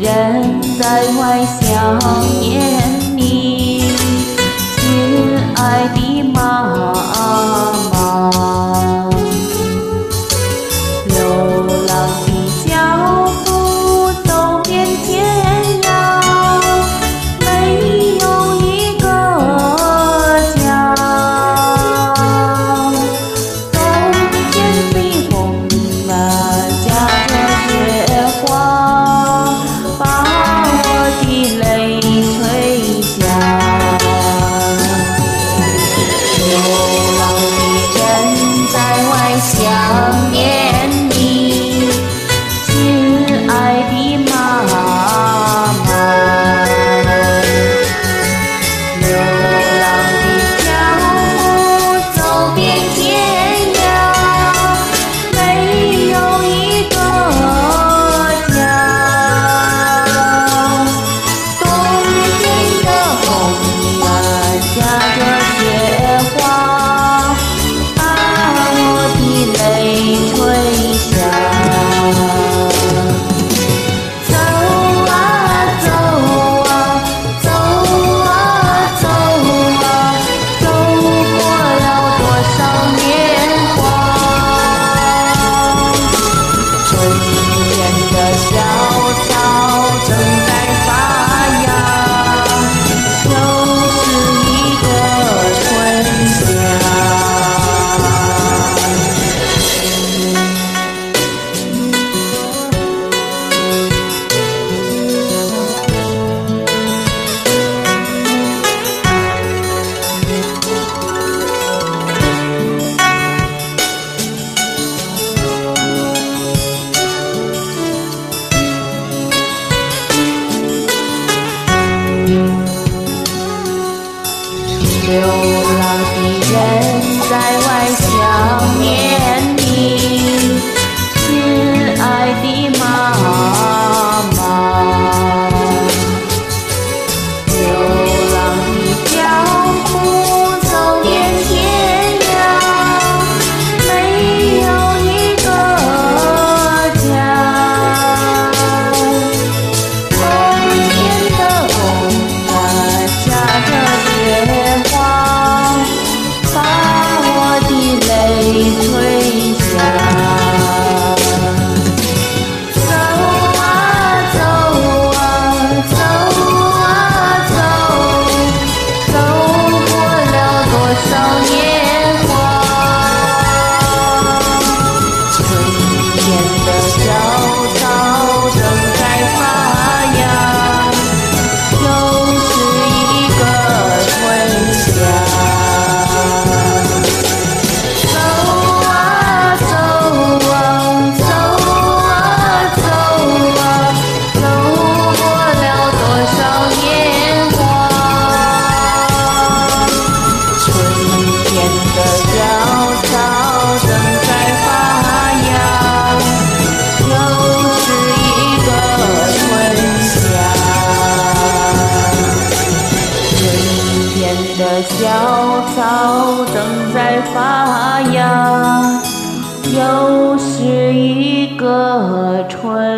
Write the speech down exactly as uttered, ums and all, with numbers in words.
人在外想念你，亲爱的妈妈。流浪的脚步走遍天涯，没有一个家。冬天的风啊，夹着雪花，把我的泪吹下。流浪的人在外想念你，亲爱的妈妈。流浪的脚步走遍天涯，没有一个家。冬天的风啊，夹着雪花，把我的泪吹下。走啊走啊，走啊走啊，走过了多少年华。春天的小草正在发芽，又是一个春夏。流浪的人在外想念你，亲爱的妈妈。流浪的脚步走遍天涯，没有一个家。冬天的风啊，夹着雪花，把我的泪吹下。走啊走啊，走啊走，走过了多少年华。春天的小草正在发芽，又是一个春夏。走啊走啊，走啊走啊，走过了多少年华。春天的小草正在发芽，又是一个春夏。春天的小草正在发芽，又是一个春